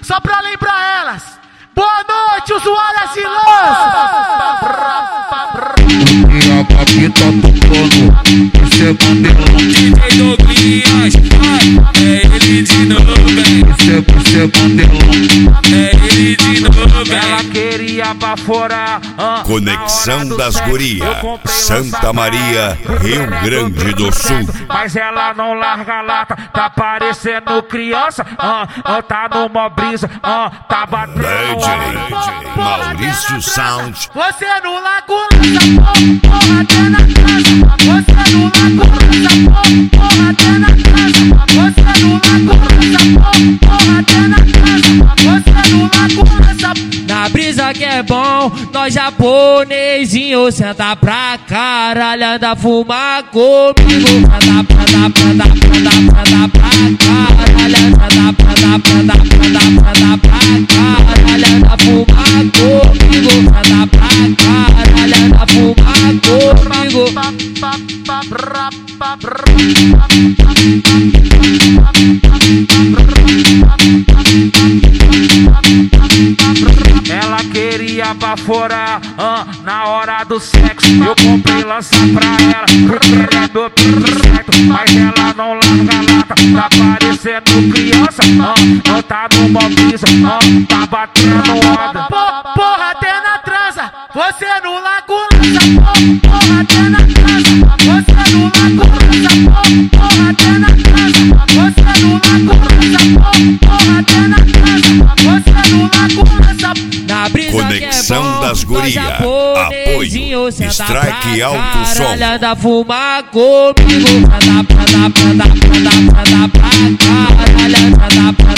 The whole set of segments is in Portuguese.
Só pra lembrar elas. Boa noite, usuárias de lança. E a papita tocando, isso é bandelão. DJ Douglas, é ele de novo, bem. Isso é bandelão. É ele de novo, bem. Ela queria baforar. Conexão das Gurias, Santa Maria, Rio Grande do Sul. Mas ela não larga a lata, tá parecendo criança. Tá numa brisa, tá batendo. DJ Maurício Sound. Você no lago lança, porra, até na casa. Você no lago lança, porra, até na casa. Você no lago lança, porra, até na casa. Você no lago lança. Na brisa que é bom, nós japonesinho senta pra caralho, anda fumar comigo. Senta pra caralho, senta pra caralho, anda fumar comigo. Senta pra caralho, anda fumar comigo. Ela queria baforar na hora do sexo. Eu comprei lança pra ela, porque ela é do piso certo. Mas ela não larga a lata, tá parecendo criança. Tá numa brisa, tá batendo onda. Porra, até na transa, você no lago lança. Porra, até na casa, você no lago lança. Porra, até na casa, você no lago lança. Porra, até na casa, você no lago lança. Na brisa Conexão que é bom, das Gurias. Apoio Strike Alto Som. Caralho, anda fumar comigo. Senta pra caralho, senta pra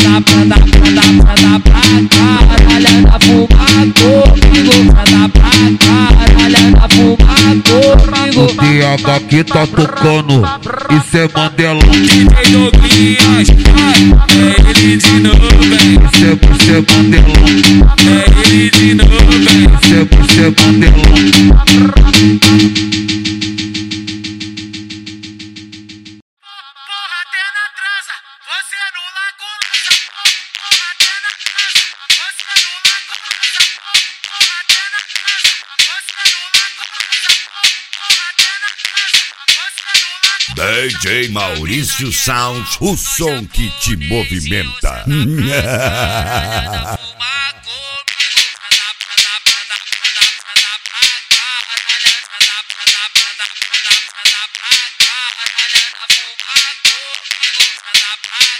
caralho, anda fumar comigo. Senta pra caralho, anda fumar comigo. E a papita tocando, isso é bandelão. DJ Douglas, é ele de novo, bem. Isso é bandelão. É ele de novo, bem. Isso é bandelão. Porra, até na transa, você no lago lança. Porra, até na transa, você no lago lança. Porra, até na transa, você no lago lança. Porra, até na transa, você no lago. DJ Maurício Sound, o som que te movimenta. Anda fumar comigo.